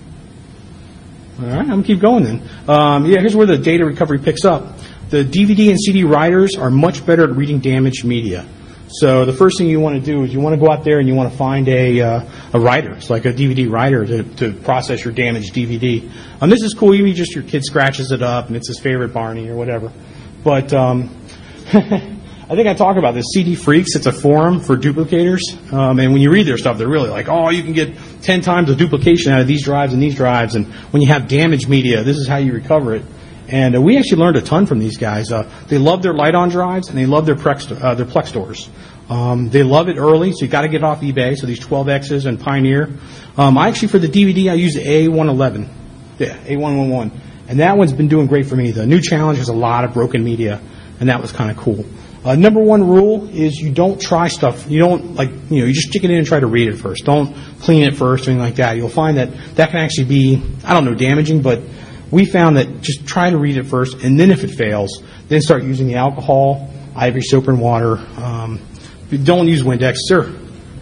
All right, I'm gonna keep going then. Um, yeah, here's where the data recovery picks up. The D V D and C D writers are much better at reading damaged media. So the first thing you want to do is you want to go out there and you want to find a uh, a writer. It's like a D V D writer to, to process your damaged D V D. Um, this is cool. Even just your kid scratches it up and it's his favorite Barney or whatever. But um, I think I talk about this. C D Freaks, it's a forum for duplicators. Um, and when you read their stuff, they're really like, oh, you can get ten times the duplication out of these drives and these drives. And when you have damaged media, this is how you recover it. And uh, we actually learned a ton from these guys. Uh, they love their Lite-On drives, and they love their Plex, uh, their Plex stores. Um, they love it early, so you got to get it off eBay. So these twelve X's and Pioneer. Um, I actually, for the D V D, I use the A one eleven. Yeah, A one eleven. And that one's been doing great for me. The new challenge has a lot of broken media, and that was kind of cool. Uh, number one rule is you don't try stuff. You don't, like, you know, you just stick it in and try to read it first. Don't clean it first or anything like that. You'll find that that can actually be, I don't know, damaging, but we found that just try to read it first, and then if it fails, then start using the alcohol, Ivory soap and water. Um, don't use Windex, sir.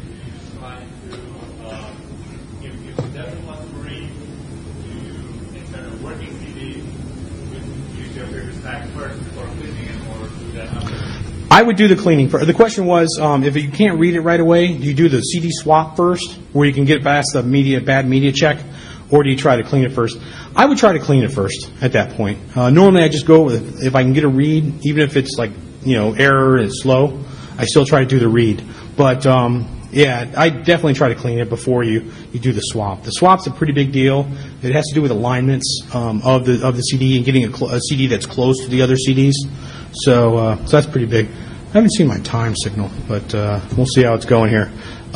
I would do the cleaning first. The question was, um, if you can't read it right away, do you do the C D swap first, where you can get past the media bad media check, or do you try to clean it first? I would try to clean it first at that point. Uh, normally, I just go with, if I can get a read, even if it's like, you know, error and it's slow, I still try to do the read. But um, yeah, I definitely try to clean it before you, you do the swap. The swap's a pretty big deal. It has to do with alignments um, of the of the C D and getting a, cl- a C D that's close to the other C Ds. So, uh, so that's pretty big. I haven't seen my time signal, but uh, we'll see how it's going here.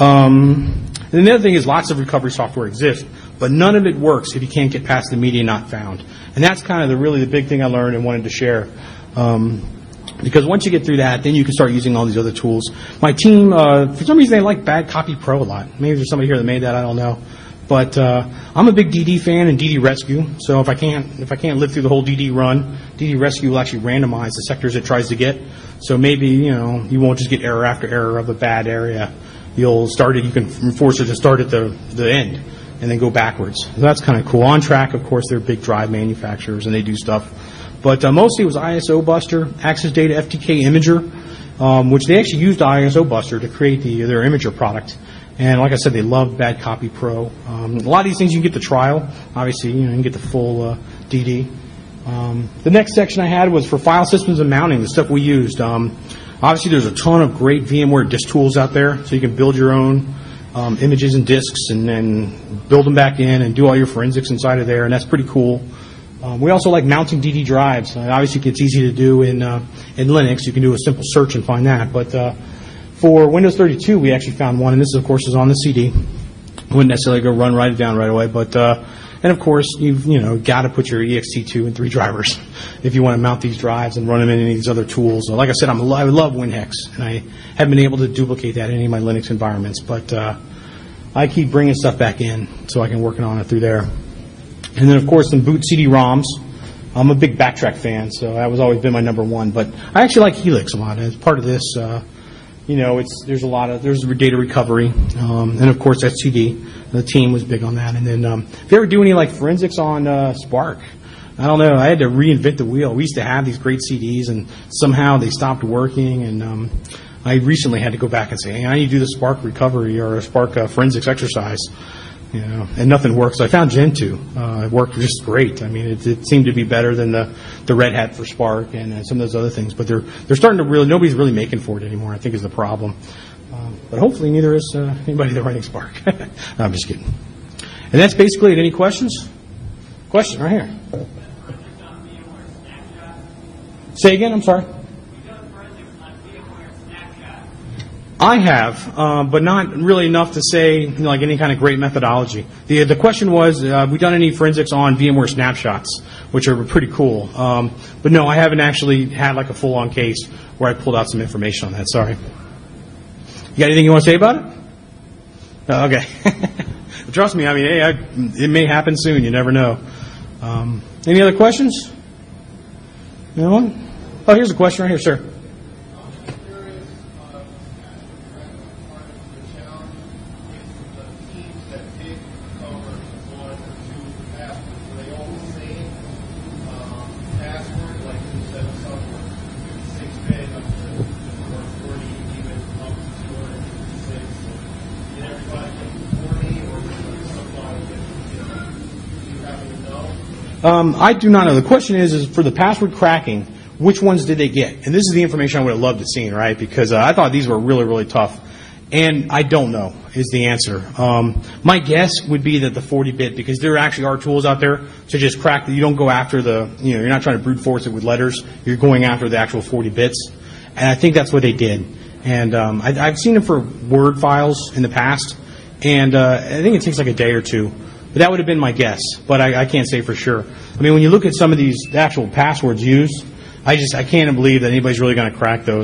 Um, and the other thing is, lots of recovery software exists, but none of it works if you can't get past the media not found. And that's kind of the really the big thing I learned and wanted to share. Um, because once you get through that, then you can start using all these other tools. My team, uh, for some reason, they like Bad Copy Pro a lot. Maybe there's somebody here that made that. I don't know. But uh, I'm a big D D fan and D D Rescue. So if I can't if I can't live through the whole D D run, D D Rescue will actually randomize the sectors it tries to get. So maybe, you know, you won't just get error after error of a bad area. You'll start it. You can force it to start at the the end and then go backwards. So that's kind of cool. On Track, of course, they're big drive manufacturers and they do stuff. But uh, mostly it was I S O Buster, Access Data F T K Imager, um, which they actually used I S O Buster to create the their Imager product. And like I said, they love Bad Copy Pro. Um, a lot of these things you can get the trial. Obviously, you know, you can get the full uh, D D. Um, the next section I had was for file systems and mounting, the stuff we used. Um, obviously, there's a ton of great VMware disk tools out there, so you can build your own um, images and disks and then build them back in and do all your forensics inside of there, and that's pretty cool. Um, we also like mounting D D drives. Uh, obviously, it's easy to do in uh, in Linux. You can do a simple search and find that, but uh, for Windows thirty-two, we actually found one, and this, of course, is on the C D. I wouldn't necessarily go run write it down right away, but uh, and of course, you've you know got to put your E X T two and three drivers if you want to mount these drives and run them in any of these other tools. So like I said, I'm I love WinHex, and I haven't been able to duplicate that in any of my Linux environments, but uh, I keep bringing stuff back in so I can work on it through there. And then, of course, some boot C D ROMs. I'm a big Backtrack fan, so that was always been my number one. But I actually like Helix a lot. As part of this, uh, you know, it's there's a lot of there's data recovery, um, and of course S T D. The team was big on that. And then, um, if you ever do any like forensics on uh, Spark, I don't know. I had to reinvent the wheel. We used to have these great C Ds, and somehow they stopped working. And um, I recently had to go back and say, hey, I need to do the Spark recovery or a Spark uh, forensics exercise. You know, and nothing worked. So I found Gentoo. Uh, it worked just great. I mean, it, it seemed to be better than the, the Red Hat for Spark and uh, some of those other things. But they're they're starting to really, nobody's really making for it anymore, I think is the problem. Um, but hopefully neither is uh, anybody that's writing Spark. No, I'm just kidding. And that's basically it. Any questions? Question right here. Say again, I'm sorry. I have, uh, but not really enough to say you know, like any kind of great methodology. The the question was, uh, have we done any forensics on VMware snapshots, which are pretty cool. Um, but no, I haven't actually had like a full-on case where I pulled out some information on that. Sorry. You got anything you want to say about it? Uh, okay. Trust me, I mean, hey, I, it may happen soon. You never know. Um, any other questions? Anyone? Oh, here's a question right here, sir. Um, I do not know. The question is, is for the password cracking, which ones did they get? And this is the information I would have loved to see, right? Because uh, I thought these were really, really tough. And I don't know is the answer. Um, my guess would be that the forty bit, because there actually are tools out there to just crack that. You don't go after the, you know, you're not trying to brute force it with letters. You're going after the actual forty bits. And I think that's what they did. And um, I, I've seen them for Word files in the past. And uh, I think it takes like a day or two. But that would have been my guess. But I, I can't say for sure. I mean, when you look at some of these the actual passwords used, I just I can't believe that anybody's really going to crack those.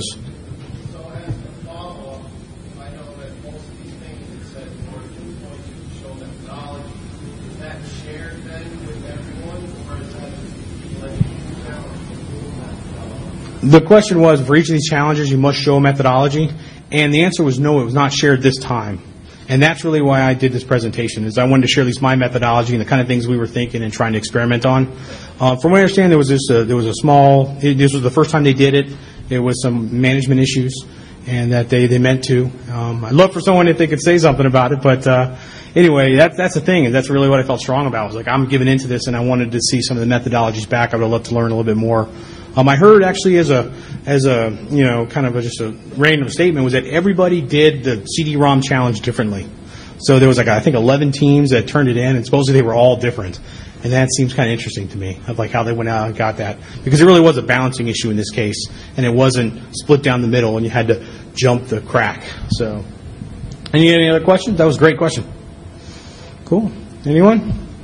The question was, for each of these challenges, you must show a methodology, and the answer was no, it was not shared this time. And that's really why I did this presentation, is I wanted to share at least my methodology and the kind of things we were thinking and trying to experiment on. Uh, from what I understand, there was this, uh, there was a small, it, this was the first time they did it. There was some management issues, and that they, they meant to. Um, I'd love for someone if they could say something about it, but uh, anyway, that's that's the thing, and that's really what I felt strong about. I was like, I'm giving into this, and I wanted to see some of the methodologies back. I would have loved to learn a little bit more. Um, I heard actually as a, as a, you know, kind of a, just a random statement was that everybody did the C D ROM challenge differently. So there was like, I think eleven teams that turned it in, and supposedly they were all different. And that seems kind of interesting to me, of like how they went out and got that. Because it really was a balancing issue in this case, and it wasn't split down the middle and you had to jump the crack. So, any, any other questions? That was a great question. Cool. Anyone?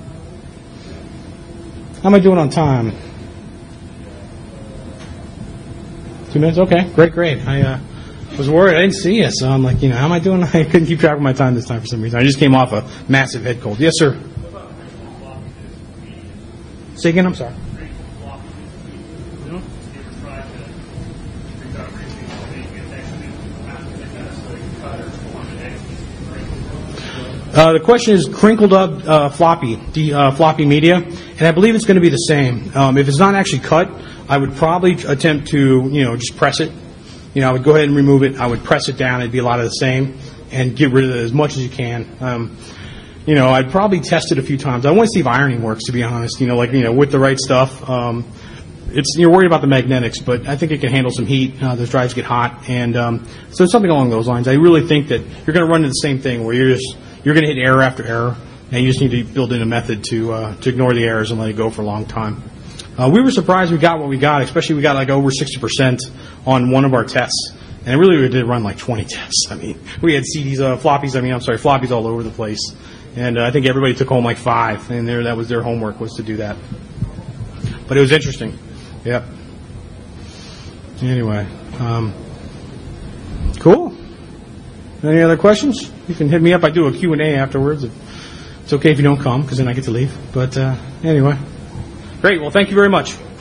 How am I doing on time? Two minutes? Okay. Great, great. I uh, was worried. I didn't see you, so I'm like, you know, how am I doing? I couldn't keep track of my time this time for some reason. I just came off a massive head cold. Yes, sir. Say again, I'm sorry. Uh, the question is crinkled up uh, floppy, the uh, floppy media, and I believe it's going to be the same. Um, if it's not actually cut, I would probably attempt to, you know, just press it. You know, I would go ahead and remove it. I would press it down. It'd be a lot of the same, and get rid of it as much as you can. Um, you know, I'd probably test it a few times. I want to see if ironing works, to be honest. You know, like, you know, with the right stuff. Um, it's you're worried about the magnetics, but I think it can handle some heat. Uh, those drives get hot, and um, so something along those lines. I really think that you're going to run into the same thing where you're just you're going to hit error after error, and you just need to build in a method to uh, to ignore the errors and let it go for a long time. Uh, we were surprised we got what we got, especially we got like over sixty percent on one of our tests. And really we did run like twenty tests. I mean, we had C Ds, uh, floppies, I mean, I'm sorry, floppies all over the place. And uh, I think everybody took home like five, and there, that was their homework, was to do that. But it was interesting. Yep. Anyway. Um, cool. Any other questions? You can hit me up. I do a Q and A afterwards. It's okay if you don't come, because then I get to leave. But uh, anyway. Great. Well, thank you very much.